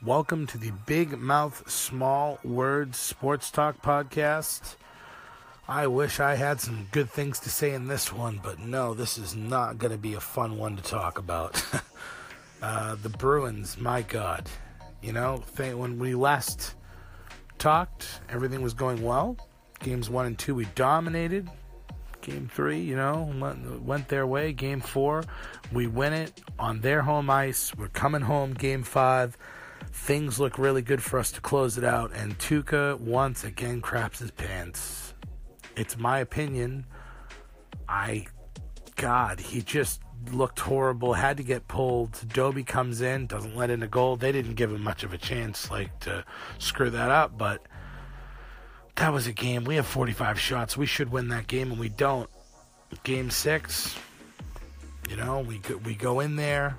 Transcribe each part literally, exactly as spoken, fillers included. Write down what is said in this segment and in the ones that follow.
Welcome to the Big Mouth Small Words Sports Talk Podcast. I wish I had some good things to say in this one, but no, this is not going to be a fun one to talk about. uh, the Bruins, my God. You know, th- when we last talked, everything was going well. Games one and two, we dominated. Game three, you know, went, went their way. Game four, we win it on their home ice. We're coming home game five. Things look really good for us to close it out. And Tuukka once again craps his pants. It's my opinion. I, God, he just looked horrible. Had to get pulled. Dobie comes in, doesn't let in a goal. They didn't give him much of a chance, like, to screw that up. But that was a game. We have forty-five shots. We should win that game, and we don't. Game six, you know, we go, we go in there,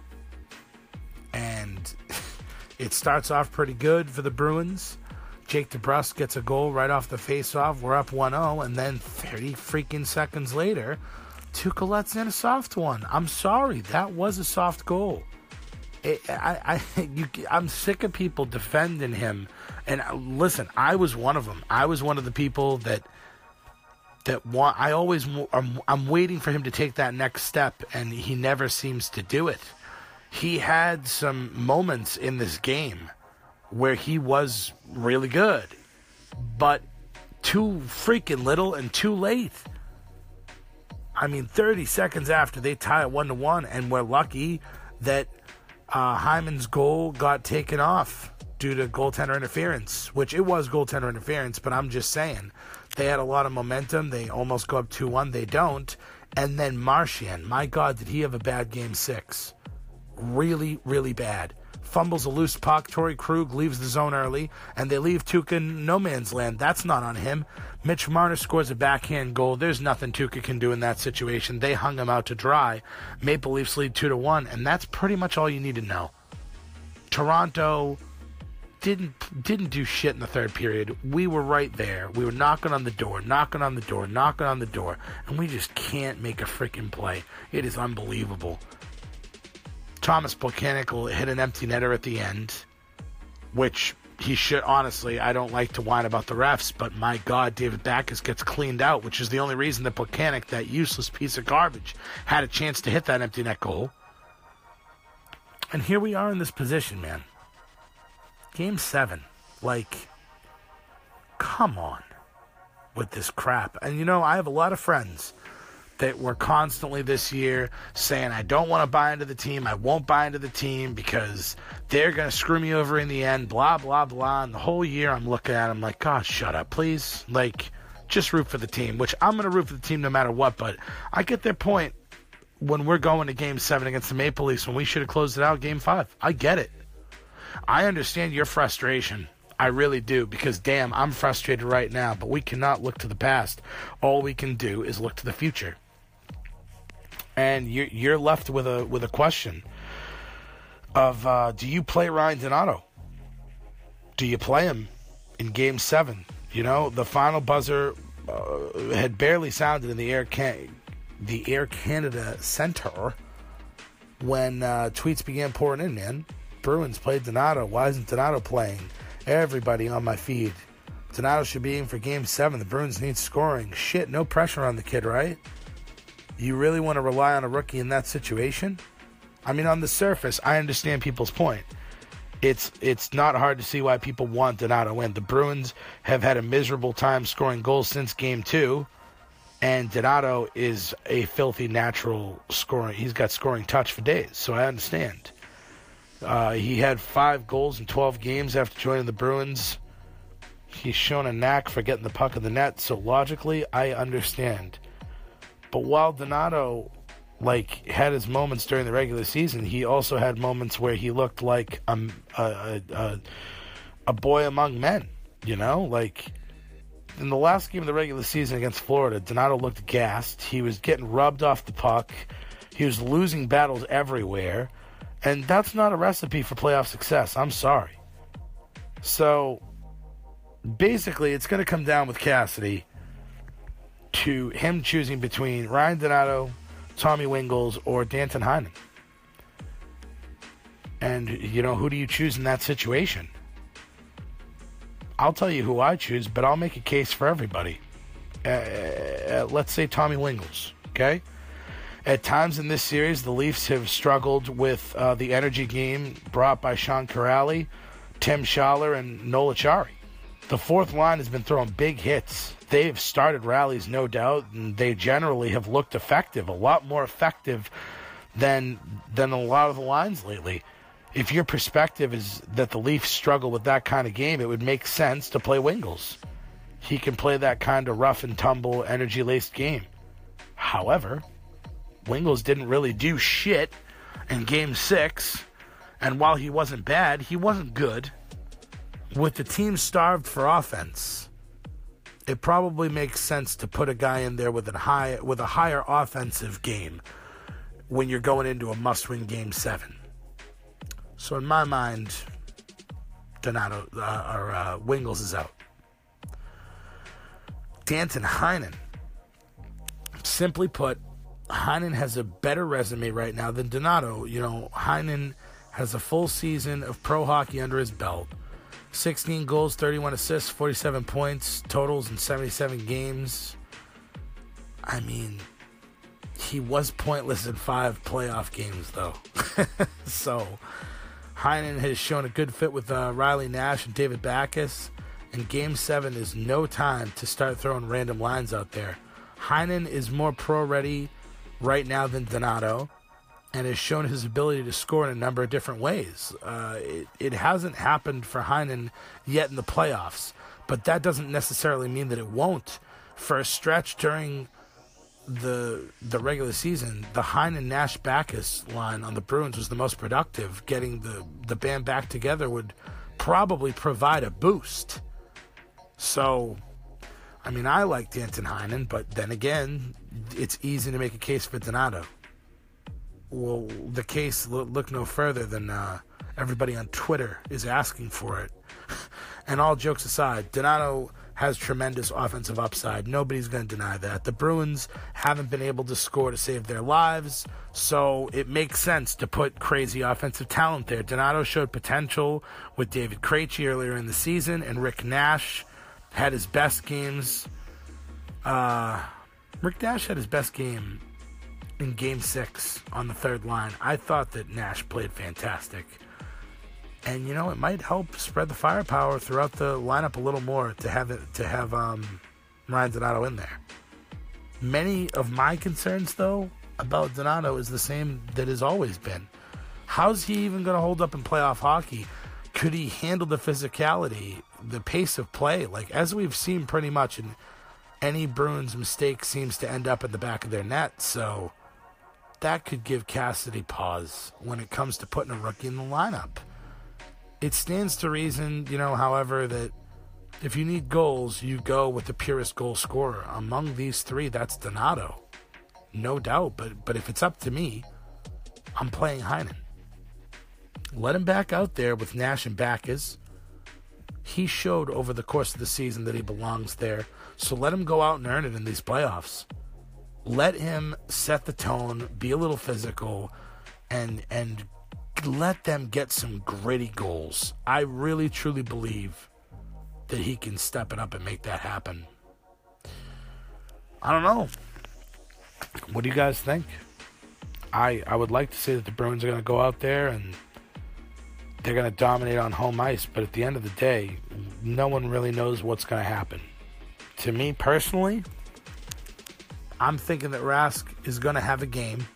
and it starts off pretty good for the Bruins. Jake DeBrusk gets a goal right off the face-off. We're up one oh, and then thirty freaking seconds later, Tuukka lets in a soft one. I'm sorry, that was a soft goal. It, I, I, you, I'm sick of people defending him. And listen, I was one of them. I was one of the people that that want. I always, I'm, I'm waiting for him to take that next step, and he never seems to do it. He had some moments in this game where he was really good, but too freaking little and too late. I mean, thirty seconds after they tie it one to one, and we're lucky that uh, Hyman's goal got taken off due to goaltender interference, which it was goaltender interference, but I'm just saying they had a lot of momentum. They almost go up two one. They don't. And then Marchand, my God, did he have a bad game six? Really, really bad. Fumbles a loose puck. Torrey Krug leaves the zone early, and they leave Tuukka in no man's land. That's not on him. Mitch Marner scores a backhand goal. There's nothing Tuukka can do in that situation. They hung him out to dry. Maple Leafs lead two to one, and that's pretty much all you need to know. Toronto didn't didn't do shit in the third period. We were right there. We were knocking on the door, knocking on the door, knocking on the door, and we just can't make a freaking play. It is unbelievable. Thomas Plekanec will hit an empty netter at the end, which he should. Honestly, I don't like to whine about the refs, but my God, David Backes gets cleaned out, which is the only reason that Plekanec, that useless piece of garbage, had a chance to hit that empty net goal. And here we are in this position, man. Game seven. Like, come on with this crap. And, you know, I have a lot of friends that were constantly this year saying, I don't want to buy into the team. I won't buy into the team because they're going to screw me over in the end, blah, blah, blah. And the whole year I'm looking at them like, God, shut up, please. Like, just root for the team, which I'm going to root for the team no matter what. But I get their point when we're going to game seven against the Maple Leafs when we should have closed it out game five. I get it. I understand your frustration. I really do, because damn, I'm frustrated right now, but we cannot look to the past. All we can do is look to the future. And you're, you're left with a with a question of, uh, do you play Ryan Donato? Do you play him in game seven? You know, the final buzzer uh, had barely sounded in the Air, Can- the Air Canada Center when uh, tweets began pouring in, man. Bruins played Donato. Why isn't Donato playing? Everybody on my feed. Donato should be in for game seven. The Bruins need scoring. Shit, no pressure on the kid, right? You really want to rely on a rookie in that situation? I mean, on the surface, I understand people's point. It's it's not hard to see why people want Donato in. The Bruins have had a miserable time scoring goals since game two, and Donato is a filthy natural scoring. He's got scoring touch for days, so I understand. Uh, he had five goals in twelve games after joining the Bruins. He's shown a knack for getting the puck in the net, so logically, I understand. But while Donato, like, had his moments during the regular season, he also had moments where he looked like a, a, a, a boy among men, you know? Like, in the last game of the regular season against Florida, Donato looked gassed. He was getting rubbed off the puck. He was losing battles everywhere. And that's not a recipe for playoff success. I'm sorry. So, basically, it's going to come down with Cassidy to him choosing between Ryan Donato, Tommy Wingles, or Danton Heinen. And, you know, who do you choose in that situation? I'll tell you who I choose, but I'll make a case for everybody. Uh, uh, let's say Tommy Wingles, okay? At times in this series, the Leafs have struggled with uh, the energy game brought by Sean Kuraly, Tim Schaller, and Noel Acciari. The fourth line has been throwing big hits. They've started rallies, no doubt, and they generally have looked effective, a lot more effective than than a lot of the lines lately. If your perspective is that the Leafs struggle with that kind of game, it would make sense to play Wingles. He can play that kind of rough and tumble, energy-laced game. However, Wingles didn't really do shit in Game six, and while he wasn't bad, he wasn't good. With the team starved for offense, it probably makes sense to put a guy in there with a high with a higher offensive game when you're going into a must-win Game seven. So in my mind, Donato uh, or uh, Wingles is out. Danton Heinen. Simply put, Heinen has a better resume right now than Donato. You know, Heinen has a full season of pro hockey under his belt. sixteen goals, thirty-one assists, forty-seven points, totals in seventy-seven games. I mean, he was pointless in five playoff games, though. So, Heinen has shown a good fit with uh, Riley Nash and David Backes, and Game seven is no time to start throwing random lines out there. Heinen is more pro-ready right now than Donato, and has shown his ability to score in a number of different ways. Uh, it, it hasn't happened for Heinen yet in the playoffs, but that doesn't necessarily mean that it won't. For a stretch during the the regular season, the Heinen-Nash-Backes line on the Bruins was the most productive. Getting the, the band back together would probably provide a boost. So, I mean, I like Danton Heinen, but then again, it's easy to make a case for Donato. Well, the case, look no further than uh, everybody on Twitter is asking for it. And all jokes aside, Donato has tremendous offensive upside. Nobody's going to deny that. The Bruins haven't been able to score to save their lives, so it makes sense to put crazy offensive talent there. Donato showed potential with David Krejci earlier in the season, and Rick Nash had his best games. Uh, Rick Nash had his best game in Game six on the third line. I thought that Nash played fantastic. And, you know, it might help spread the firepower throughout the lineup a little more to have it to have um, Ryan Donato in there. Many of my concerns, though, about Donato is the same that has always been. How's he even going to hold up in playoff hockey? Could he handle the physicality, the pace of play? Like, as we've seen pretty much, in any Bruins mistake seems to end up at the back of their net. So that could give Cassidy pause when it comes to putting a rookie in the lineup. It stands to reason, you know, however, that if you need goals, you go with the purest goal scorer. Among these three, that's Donato. No doubt, but but if it's up to me, I'm playing Heinen. Let him back out there with Nash and Backes. He showed over the course of the season that he belongs there, so let him go out and earn it in these playoffs. Let him set the tone, be a little physical, and and let them get some gritty goals. I really, truly believe that he can step it up and make that happen. I don't know. What do you guys think? I I would like to say that the Bruins are going to go out there and they're going to dominate on home ice, but at the end of the day, no one really knows what's going to happen. To me personally, I'm thinking that Rask is going to have a game.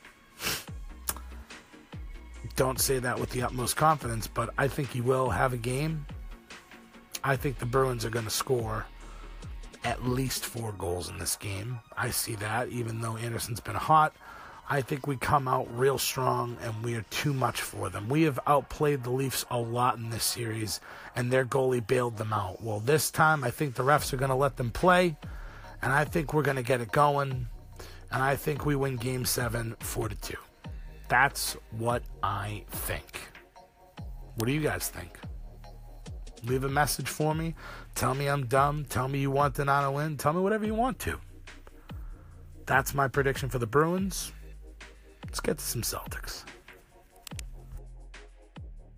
Don't say that with the utmost confidence, but I think he will have a game. I think the Bruins are going to score at least four goals in this game. I see that, even though Anderson's been hot. I think we come out real strong, and we are too much for them. We have outplayed the Leafs a lot in this series, and their goalie bailed them out. Well, this time, I think the refs are going to let them play, and I think we're going to get it going, and I think we win Game seven four to two. That's what I think. What do you guys think? Leave a message for me. Tell me I'm dumb. Tell me you want Donato in. Tell me whatever you want to. That's my prediction for the Bruins. Let's get to some Celtics.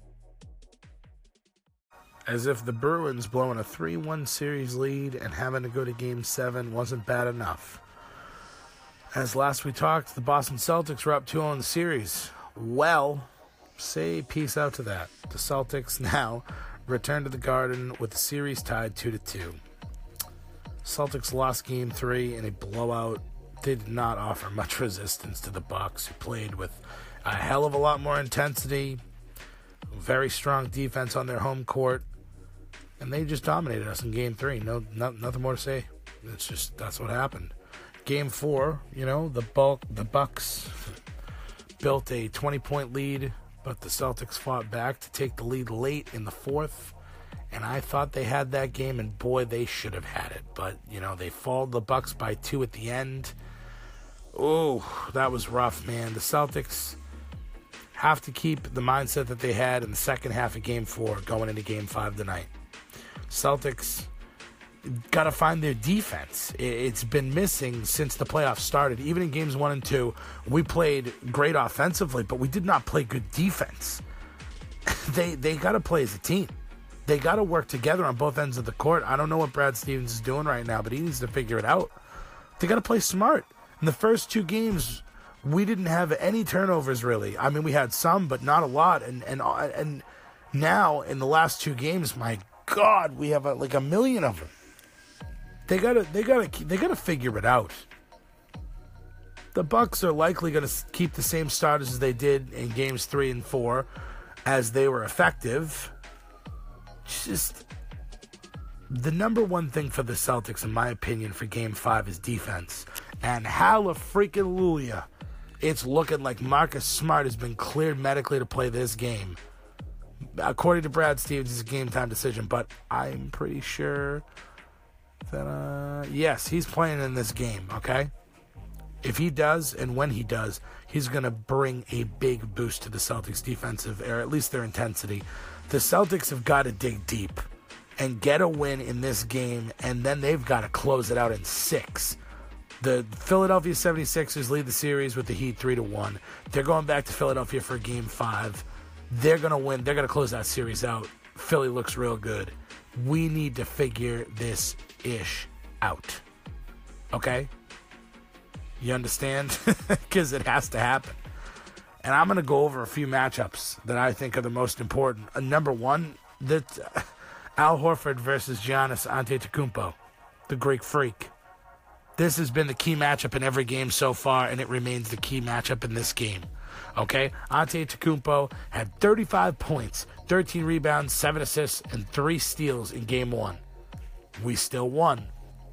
As if the Bruins blowing a three one series lead and having to go to Game seven wasn't bad enough. As last we talked, the Boston Celtics were up two oh in the series. Well, say peace out to that. The Celtics now return to the Garden with the series tied two to two. Celtics lost Game three in a blowout. They did not offer much resistance to the Bucks, who played with a hell of a lot more intensity, very strong defense on their home court, and they just dominated us in Game three. No, no nothing more to say. It's just, that's what happened. Game four, you know, the bulk, the Bucks built a twenty-point lead, but the Celtics fought back to take the lead late in the fourth. And I thought they had that game, and boy, they should have had it. But, you know, they followed the Bucks by two at the end. Oh, that was rough, man. The Celtics have to keep the mindset that they had in the second half of Game four going into Game five tonight. Celtics got to find their defense. It's been missing since the playoffs started. Even in Games one and two, we played great offensively, but we did not play good defense. they they got to play as a team. They got to work together on both ends of the court. I don't know what Brad Stevens is doing right now, but he needs to figure it out. They got to play smart. In the first two games, we didn't have any turnovers, really. I mean, we had some, but not a lot. And and and now, in the last two games, my God, we have a, like a million of them. They gotta, they gotta, they gotta figure it out. The Bucks are likely going to keep the same starters as they did in games three and four, as they were effective. Just the number one thing for the Celtics, in my opinion, for Game Five is defense. And hallelujah, it's looking like Marcus Smart has been cleared medically to play this game. According to Brad Stevens, it's a game time decision, but I'm pretty sure that uh, yes, he's playing in this game. Okay, if he does, and when he does, he's going to bring a big boost to the Celtics' defensive, or at least their intensity. The Celtics have got to dig deep and get a win in this game, and then they've got to close it out in six. The Philadelphia seventy-sixers lead the series with the Heat three to one. They're going back to Philadelphia for Game five. They're going to win. They're going to close that series out. Philly looks real good. We need to figure this ish out. Okay? You understand? Because it has to happen. And I'm going to go over a few matchups that I think are the most important. Uh, number one, that uh, Al Horford versus Giannis Antetokounmpo, the Greek Freak. This has been the key matchup in every game so far, and it remains the key matchup in this game. Okay? Antetokounmpo had thirty-five points, thirteen rebounds, seven assists, and three steals in Game one. We still won.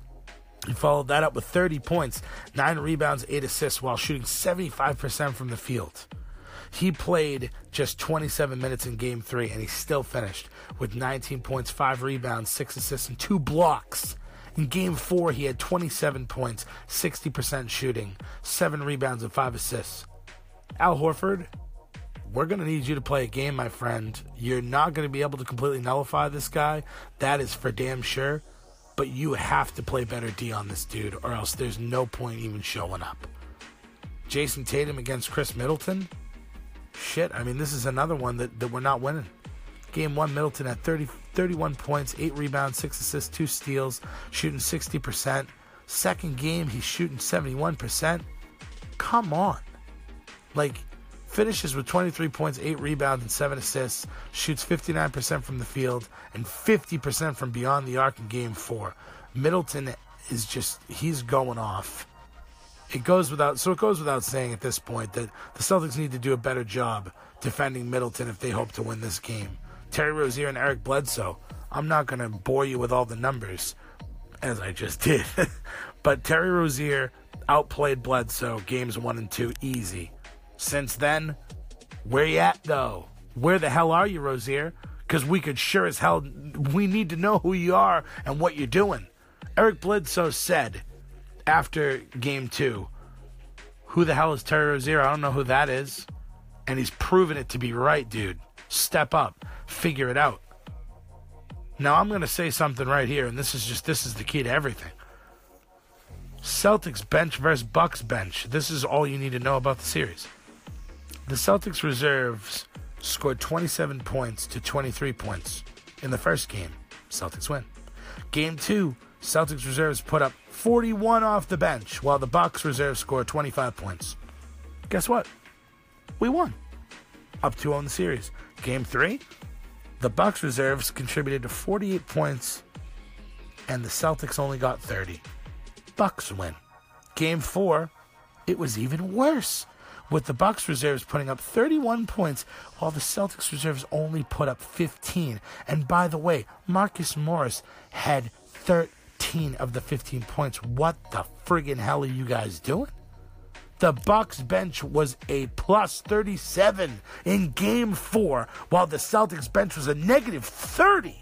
He followed that up with thirty points, nine rebounds, eight assists, while shooting seventy-five percent from the field. He played just twenty-seven minutes in Game three, and he still finished with nineteen points, five rebounds, six assists, and two blocks. In Game four, he had twenty-seven points, sixty percent shooting, seven rebounds, and five assists. Al Horford, we're going to need you to play a game, my friend. You're not going to be able to completely nullify this guy. That is for damn sure. But you have to play better D on this dude, or else there's no point even showing up. Jason Tatum against Chris Middleton? Shit, I mean, this is another one that, that we're not winning. Game one, Middleton had thirty, thirty-one points, eight rebounds, six assists, two steals, shooting sixty percent. Second game, he's shooting seventy-one percent. Come on. Like, finishes with twenty-three points, eight rebounds, and seven assists, shoots fifty-nine percent from the field, and fifty percent from beyond the arc in Game four. Middleton is just, he's going off. It goes without, so it goes without saying at this point that the Celtics need to do a better job defending Middleton if they hope to win this game. Terry Rozier and Eric Bledsoe, I'm not going to bore you with all the numbers, as I just did, but Terry Rozier outplayed Bledsoe games one and two easy. Since then, where you at, though? Where the hell are you, Rozier? Because we could sure as hell, we need to know who you are and what you're doing. Eric Bledsoe said after game two, who the hell is Terry Rozier? I don't know who that is. And he's proven it to be right, dude. Step up. Figure it out. Now, I'm going to say something right here, and this is just, this is the key to everything. Celtics bench versus Bucks bench. This is all you need to know about the series. The Celtics reserves scored twenty-seven points to twenty-three points In the first game, Celtics win. Game two, Celtics reserves put up forty-one off the bench, while the Bucks reserves scored twenty-five points. Guess what? We won. Up two oh in the series. Game three, the Bucks reserves contributed to forty-eight points, and the Celtics only got thirty. Bucks win. Game four, it was even worse, with the Bucks reserves putting up thirty-one points, while the Celtics reserves only put up fifteen. And by the way, Marcus Morris had thirteen of the fifteen points. What the friggin' hell are you guys doing? The Bucks bench was a plus thirty-seven in game four, while the Celtics bench was a negative thirty.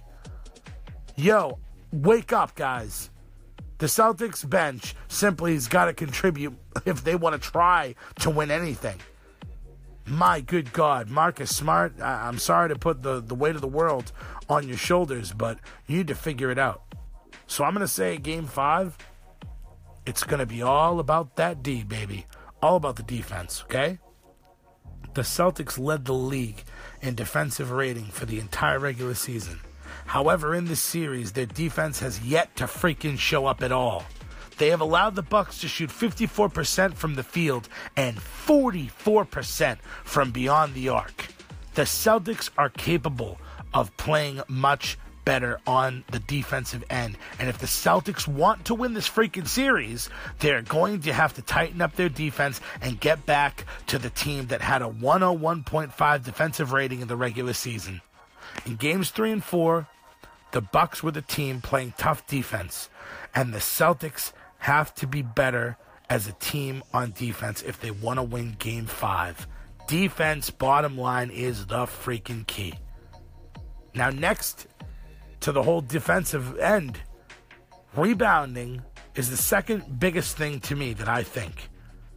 Yo, wake up, guys. The Celtics bench simply has got to contribute if they want to try to win anything. My good God, Marcus Smart, I- I'm sorry to put the, the weight of the world on your shoulders, but you need to figure it out. So I'm going to say game five, it's going to be all about that D, baby. All about the defense, okay? The Celtics led the league in defensive rating for the entire regular season. However, in this series, their defense has yet to freaking show up at all. They have allowed the Bucks to shoot fifty-four percent from the field and forty-four percent from beyond the arc. The Celtics are capable of playing much better on the defensive end. And if the Celtics want to win this freaking series, they're going to have to tighten up their defense and get back to the team that had a one oh one point five defensive rating in the regular season. In games three and four, the Bucks were the team playing tough defense, and the Celtics have to be better as a team on defense if they want to win game five. Defense, bottom line, is the freaking key. Now, next to the whole defensive end, rebounding is the second biggest thing to me that I think.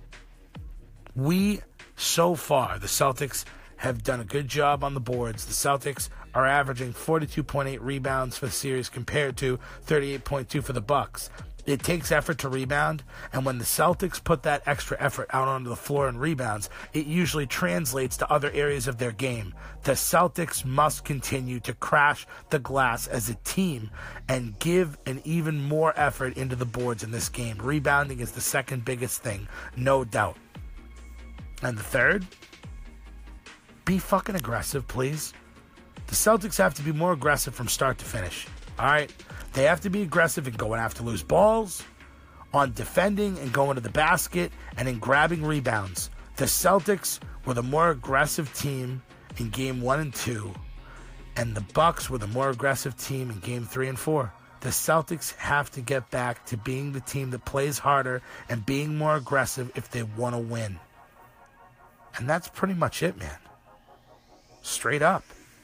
We, so far, the Celtics have done a good job on the boards. The Celtics are averaging forty-two point eight rebounds for the series compared to thirty-eight point two for the Bucks. It takes effort to rebound, and when the Celtics put that extra effort out onto the floor and rebounds, it usually translates to other areas of their game. The Celtics must continue to crash the glass as a team and give an even more effort into the boards in this game. Rebounding is the second biggest thing, no doubt. And the third, be fucking aggressive, please. The Celtics have to be more aggressive from start to finish. All right? They have to be aggressive in going after loose balls, on defending and going to the basket, and in grabbing rebounds. The Celtics were the more aggressive team in game one and two, and the Bucks were the more aggressive team in game three and four. The Celtics have to get back to being the team that plays harder and being more aggressive if they want to win. And that's pretty much it, man. Straight up.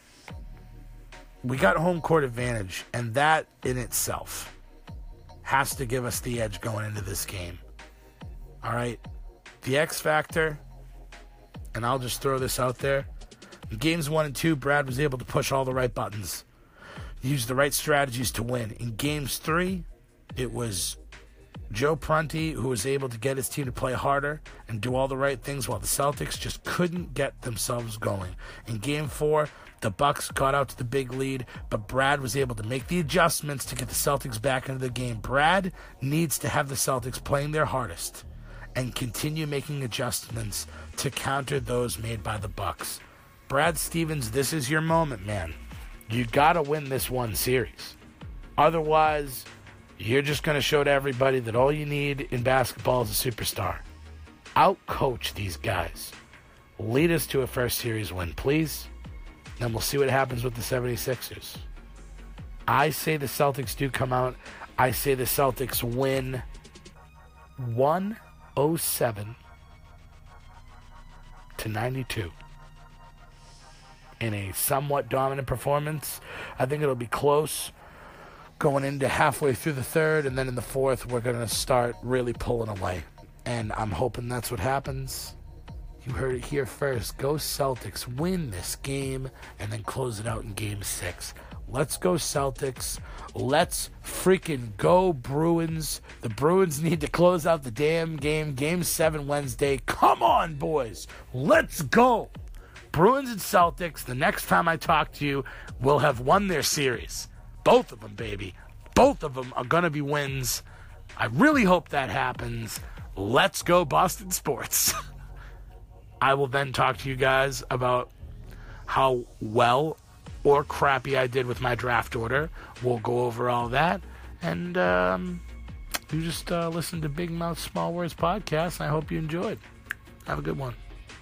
We got home court advantage, and that in itself has to give us the edge going into this game. All right? The X factor, and I'll just throw this out there. In games one and two, Brad was able to push all the right buttons, use the right strategies to win. In games three, it was Joe Prunty who was able to get his team to play harder and do all the right things while the Celtics just couldn't get themselves going. In game four, the Bucks got out to the big lead, but Brad was able to make the adjustments to get the Celtics back into the game. Brad needs to have the Celtics playing their hardest and continue making adjustments to counter those made by the Bucks. Brad Stevens, this is your moment, man. You got to win this one series. Otherwise, you're just going to show to everybody that all you need in basketball is a superstar. Out-coach these guys. Lead us to a first series win, please. Then we'll see what happens with the seventy-sixers. I say the Celtics do come out. I say the Celtics win one oh seven to ninety-two. In a somewhat dominant performance. I think it'll be close going into halfway through the third, and then in the fourth, we're going to start really pulling away. And I'm hoping that's what happens. You heard it here first. Go Celtics. Win this game and then close it out in game six. Let's go Celtics. Let's freaking go Bruins. The Bruins need to close out the damn game. Game seven Wednesday. Come on, boys. Let's go. Bruins and Celtics, the next time I talk to you, will have won their series. Both of them, baby. Both of them are going to be wins. I really hope that happens. Let's go Boston sports. I will then talk to you guys about how well or crappy I did with my draft order. We'll go over all that. And um, you just uh, listen to Big Mouth Small Words podcast. I hope you enjoyed. Have a good one.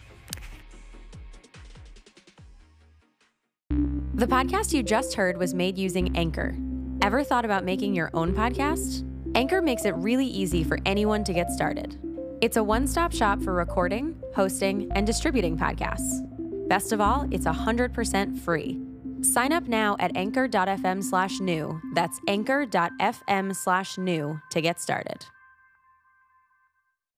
The podcast you just heard was made using Anchor. Ever thought about making your own podcast? Anchor makes it really easy for anyone to get started. It's a one-stop shop for recording, hosting, and distributing podcasts. Best of all, it's one hundred percent free. Sign up now at anchor.fm slash new. That's anchor.fm slash new to get started.